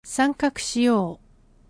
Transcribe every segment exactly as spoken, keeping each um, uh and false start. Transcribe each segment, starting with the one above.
参画しよう。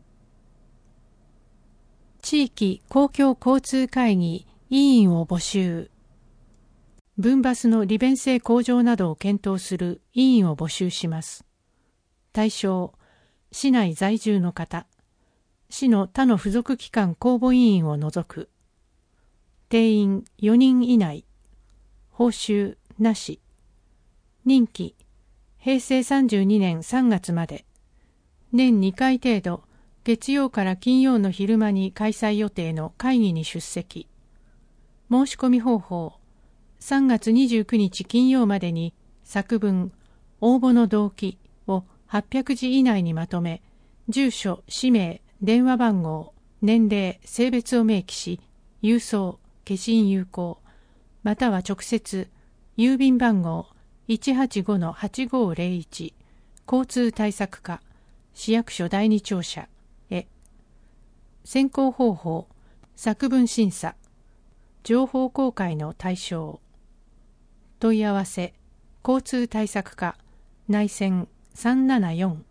地域公共交通会議委員を募集。分バスの利便性向上などを検討する委員を募集します。対象、市内在住の方、市の他の付属機関公募委員を除く。定員よにん以内。報酬なし。任期、へいせいさんじゅうにねんさんがつまで。年にかい程度、月曜から金曜の昼間に開催予定の会議に出席。申し込み方法、さんがつにじゅうくにち金曜までに作文、応募の動機をはっぴゃくじ以内にまとめ、住所、氏名、電話番号、年齢、性別を明記し、郵送、消印有効、または直接、郵便番号 いちはちごのはちごーぜろいち 交通対策課市役所第二庁舎へ。選考方法、作文審査、情報公開の対象。問い合わせ、交通対策課内線さんななよん。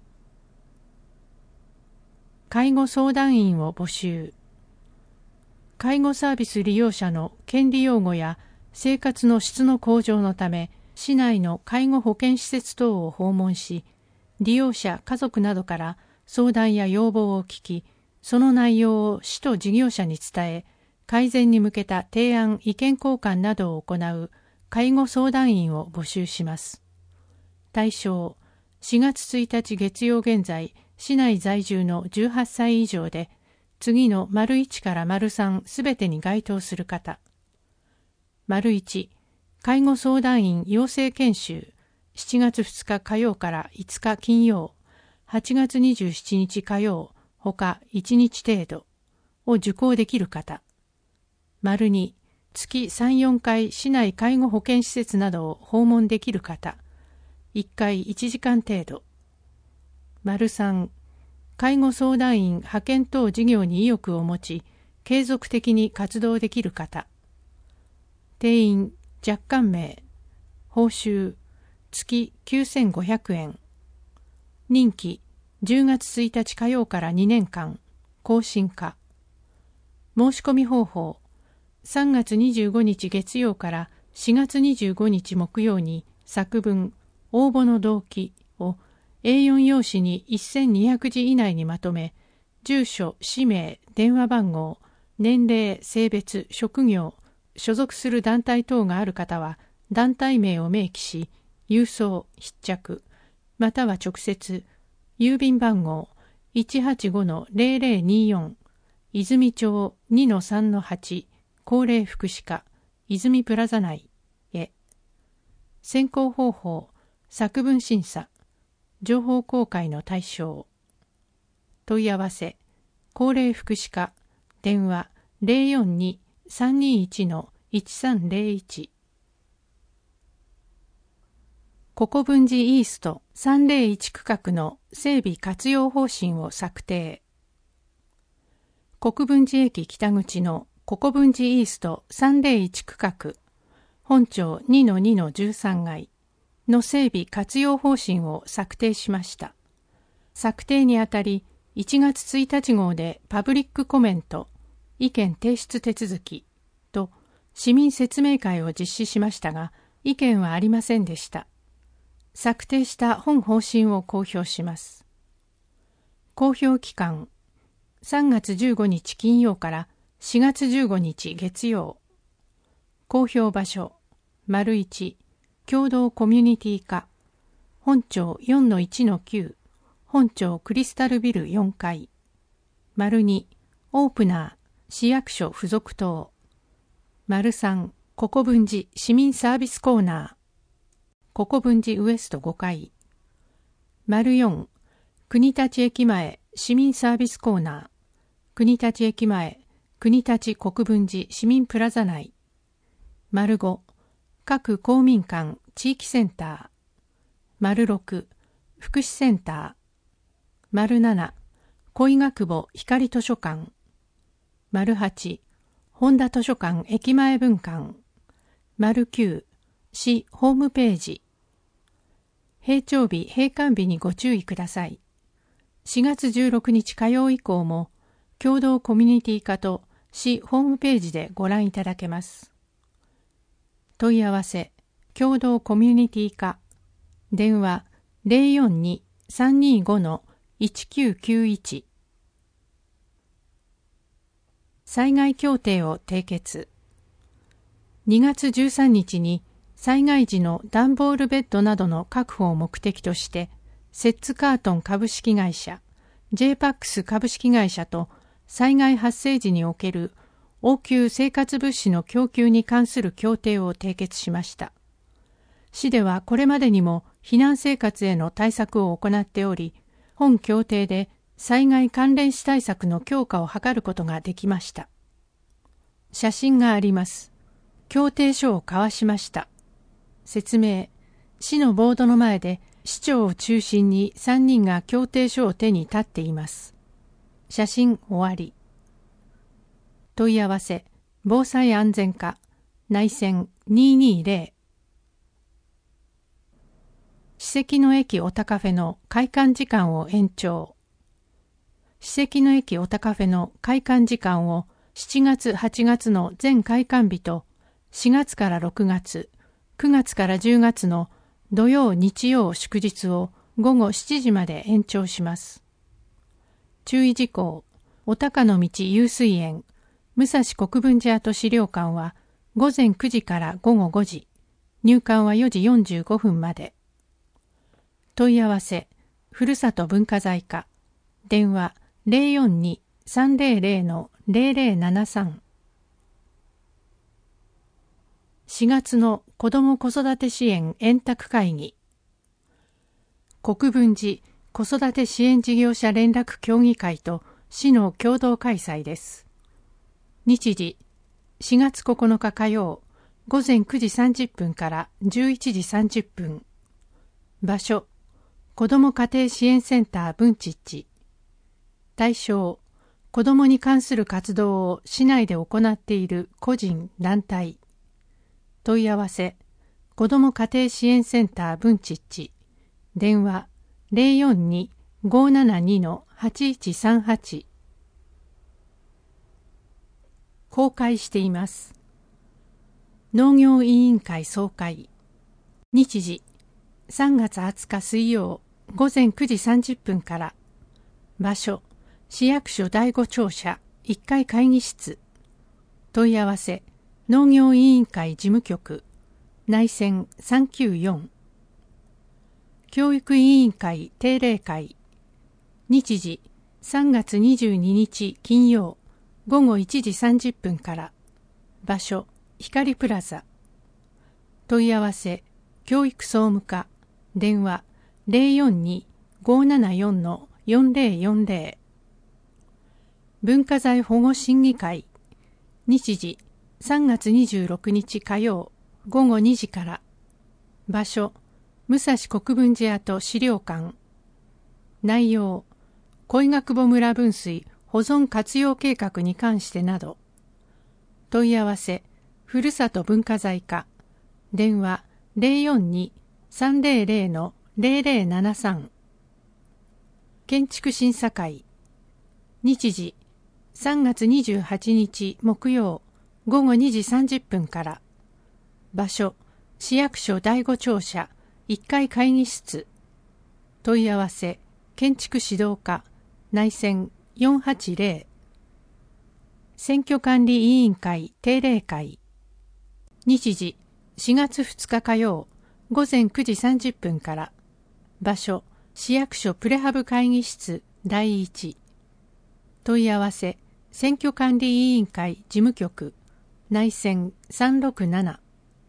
介護相談員を募集。介護サービス利用者の権利擁護や生活の質の向上のため、市内の介護保健施設等を訪問し、利用者家族などから相談や要望を聞き、その内容を市と事業者に伝え、改善に向けた提案・意見交換などを行う介護相談員を募集します。対象、しがつついたち月曜現在、市内在住のじゅうはっさい以上で、次の丸いちから丸さんすべてに該当する方。丸いち、介護相談員養成研修、しちがつふつか火曜からいつか金曜、はちがつにじゅうしちにち火曜、ほかいちにち程度を受講できる方。丸に、月さん、よんかい市内介護保健施設などを訪問できる方。いっかいいちじかん程度。丸さん、介護相談員派遣等事業に意欲を持ち、継続的に活動できる方。定員、若干名。報酬、月きゅうせんごひゃくえん。任期、じゅうがつついたち火曜からにねんかん。更新可。申し込み方法、さんがつにじゅうごにち月曜からしがつにじゅうごにち木曜に作文、応募の動機を エーよん 用紙にせんにひゃくじ以内にまとめ、住所、氏名、電話番号、年齢、性別、職業、所属する団体等がある方は団体名を明記し、郵送、必着、または直接、郵便番号 いちはちごのぜろぜろによん、泉町 にのさんのはち、高齢福祉課、泉プラザ内へ。選考方法、作文審査、情報公開の対象。問い合わせ、高齢福祉課、電話 ゼロよんに さんにいちのいちさんぜろいち。国分寺イーストさんぜろいち区画の整備活用方針を策定。国分寺駅北口の国分寺イーストさんぜろいち区画、本町 にのにのじゅうさん 階の整備活用方針を策定しました。策定にあたり、いちがつついたち号でパブリックコメント、意見提出手続きと市民説明会を実施しましたが、意見はありませんでした。策定した本方針を公表します。公表期間、さんがつじゅうごにち金曜からしがつじゅうごにち月曜。公表場所、丸いち、共同コミュニティ課、本町 よんのいちのきゅう、本町クリスタルビルよんかい。丸に、オープナー、市役所附属棟。丸さん、国分寺市民サービスコーナー。国分寺ウエストごかい。丸よん、国立駅前市民サービスコーナー。国立駅前、国立国分寺市民プラザ内。丸ご、各公民館地域センター。丸ろく、福祉センター。丸なな、小伊賀久保光図書館。丸はち、本田図書館駅前分館。丸きゅう、市ホームページ。閉庁日閉館日にご注意ください。 しがつじゅうろくにち火曜以降も共同コミュニティ課と市ホームページでご覧いただけます。問い合わせ共同コミュニティ課電話 ゼロよんに さんにご いちきゅうきゅういち。災害協定を締結。にがつじゅうさんにちに災害時の段ボールベッドなどの確保を目的としてセッツカートン株式会社、ジェイパックス 株式会社と災害発生時における応急生活物資の供給に関する協定を締結しました。市ではこれまでにも避難生活への対策を行っており、本協定で災害関連死対策の強化を図ることができました。写真があります。協定書を交わしました。説明。市のボードの前で市長を中心にさんにんが協定書を手に立っています。写真終わり。問い合わせ防災安全課内線にーにーぜろ。史跡の駅オタカフェの開館時間を延長。史跡の駅オタカフェの開館時間をしちがつはちがつの全開館日としがつからろくがつ、くがつからじゅうがつの土曜日曜祝日をごごしちじまで延長します。注意事項、お高の道湧水園、武蔵国分寺跡資料館はごぜんくじからごごごじ、入館はよじよんじゅうごふんまで。問い合わせ、ふるさと文化財課、電話 ゼロよんに さんぜろぜろ ゼロゼロななさん。しがつの子ども子育て支援円卓会議。国分寺子育て支援事業者連絡協議会と市の共同開催です。日時、しがつここのか火曜、ごぜんくじさんじゅっぷんからじゅういちじさんじゅっぷん。場所、子ども家庭支援センター文ちっち。対象、子どもに関する活動を市内で行っている個人・団体。問い合わせ、子ども家庭支援センター文ちっち。電話 ゼロよんに ごーななに はちいちさんはち。公開しています。農業委員会総会。日時、さんがつはつか水曜、ごぜんくじさんじゅっぷんから。場所、市役所だいご庁舎いっかい会議室。問い合わせ、農業委員会事務局、内線さんきゅうよん。教育委員会定例会。日時、さんがつにじゅうににち金曜、ごごいちじさんじゅっぷんから。場所、光プラザ。問い合わせ、教育総務課。電話 ゼロよんに ごーななよん よんぜろよんぜろ。文化財保護審議会。日時、さんがつにじゅうろくにち火曜、ごごにじから。場所、武蔵国分寺跡資料館。内容、恋ヶ窪村分水保存活用計画に関してなど。問い合わせ、ふるさと文化財課。電話 ゼロよんに さんぜろぜろ ゼロゼロななさん。建築審査会。日時、さんがつにじゅうはちにち木曜、ごごにじさんじゅっぷんから。場所、市役所だいご庁舎いっかい会議室。問い合わせ、建築指導課、内線よんはちぜろ。選挙管理委員会定例会。日時、しがつふつか火曜、ごぜんくじさんじゅっぷんから。場所、市役所プレハブ会議室だいいち。問い合わせ、選挙管理委員会事務局、内線さんろくなな。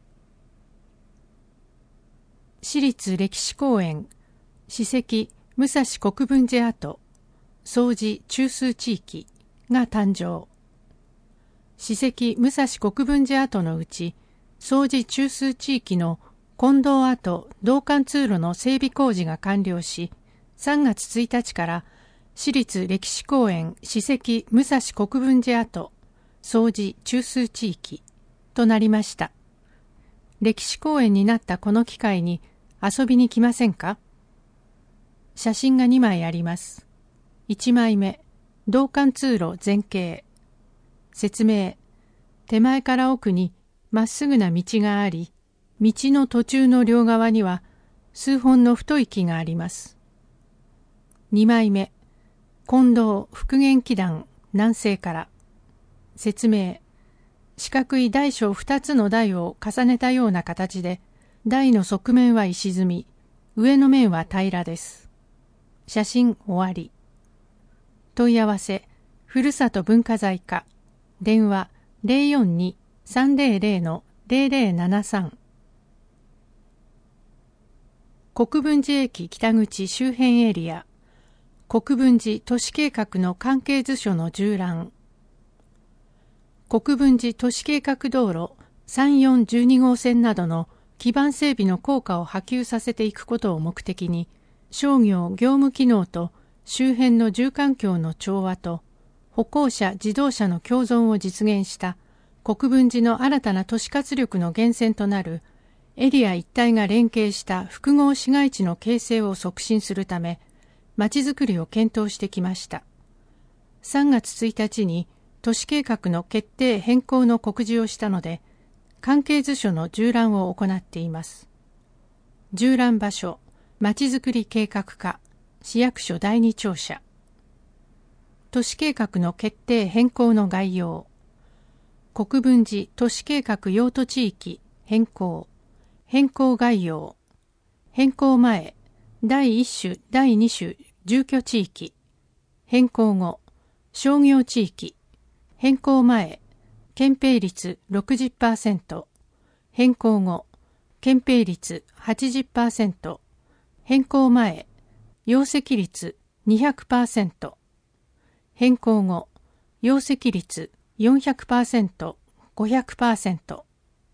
市立歴史公園、史跡武蔵国分寺跡、総持中枢地域が誕生。史跡武蔵国分寺跡のうち、総持中枢地域の近藤跡道貫通路の整備工事が完了し、さんがつついたちから市立歴史公園史跡武蔵国分寺跡総持中枢地域となりました。歴史公園になったこの機会に遊びに来ませんか？写真がにまいあります。 いちまいめ、道間通路前景。説明。手前から奥にまっすぐな道があり、道の途中の両側には数本の太い木があります。にまいめ、金堂復元基壇南西から。説明。四角い大小二つの台を重ねたような形で、台の側面は石積み、上の面は平らです。写真終わり。問い合わせ、ふるさと文化財課。電話 ゼロよんに さんゼロゼロ ゼロゼロななさん。国分寺駅北口周辺エリア。国分寺都市計画の関係図書の縦覧。国分寺都市計画道路さんよんいちに号線などの基盤整備の効果を波及させていくことを目的に、商業・業務機能と周辺の住環境の調和と歩行者・自動車の共存を実現した国分寺の新たな都市活力の源泉となるエリア一帯が連携した複合市街地の形成を促進するため、まちづくりを検討してきました。さんがつついたちに都市計画の決定変更の告示をしたので、関係図書の縦覧を行っています。縦覧場所、まちづくり計画課、市役所だいに庁舎。都市計画の決定変更の概要。国分寺都市計画用途地域変更。変更概要。変更前、だいいっ種、だいに種、住居地域。変更後、商業地域。変更前、建蔽率 ろくじゅっパーセント。変更後、建蔽率 はちじゅっパーセント。変更前、容積率 にひゃくパーセント。変更後、容積率 よんひゃくパーセント、ごひゃくパーセント。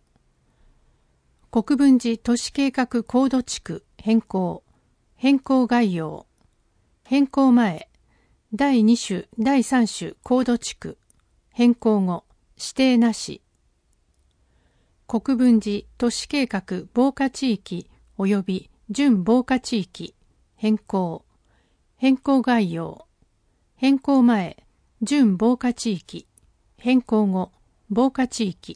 国分寺都市計画高度地区変更。変更概要。変更前、だいに種、だいさん種高度地区。変更後、指定なし。国分寺都市計画防火地域及び準防火地域変更。変更概要。変更前、準防火地域。変更後、防火地域。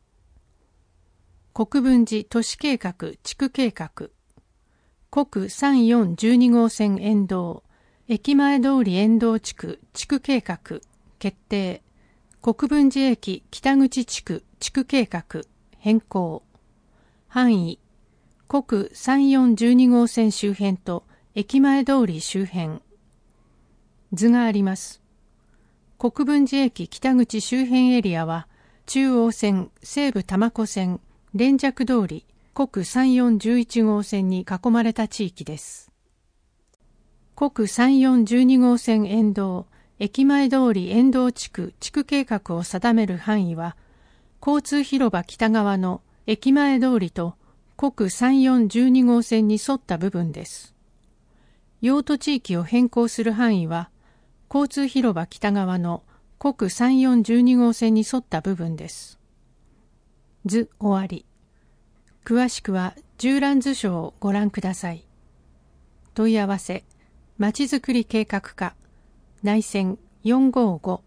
国分寺都市計画地区計画。国さんよんいちに号線沿道、駅前通り沿道地区地区計画決定。国分寺駅北口地区地区計画変更。範囲。国さんよんいちに号線周辺と駅前通り周辺。図があります。国分寺駅北口周辺エリアは、中央線、西武多摩湖線、連雀通り、国さんよんいちいち号線に囲まれた地域です。国さんよんいちに号線沿道、駅前通り沿道地区地区計画を定める範囲は、交通広場北側の駅前通りと国さんよんいちに号線に沿った部分です。用途地域を変更する範囲は、交通広場北側の国さんよんいちに号線に沿った部分です。図終わり。詳しくは縦覧図書をご覧ください。問い合わせ、まちづくり計画課、内線よんごご。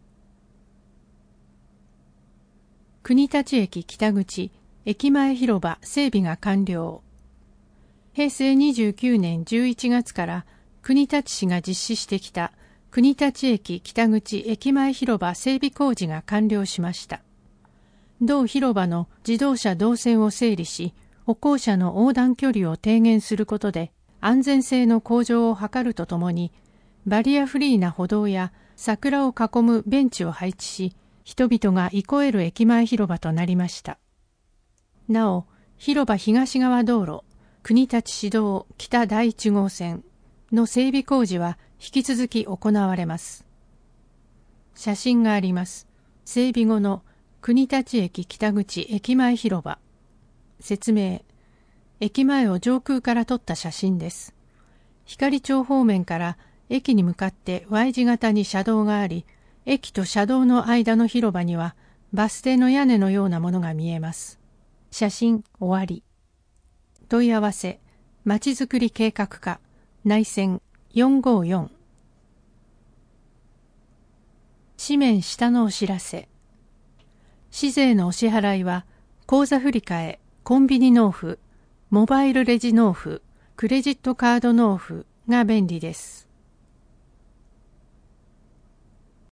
国立駅北口、駅前広場整備が完了。へいせいにじゅうきゅうねんじゅういちがつから国立市が実施してきた国立駅北口駅前広場整備工事が完了しました。同広場の自動車動線を整理し、歩行者の横断距離を低減することで安全性の向上を図るとともに、バリアフリーな歩道や桜を囲むベンチを配置し、人々が憩える駅前広場となりました。なお、広場東側道路、国立市道北だいいち号線の整備工事は引き続き行われます。写真があります。整備後の国立駅北口駅前広場。説明。駅前を上空から撮った写真です。光町方面から駅に向かって Y 字型に車道があり、駅と車道の間の広場にはバス停の屋根のようなものが見えます。写真終わり。問い合わせ、まちづくり計画課、内線よんごよん。 紙面下のお知らせ。市税のお支払いは、口座振替、コンビニ納付、モバイルレジ納付、クレジットカード納付が便利です。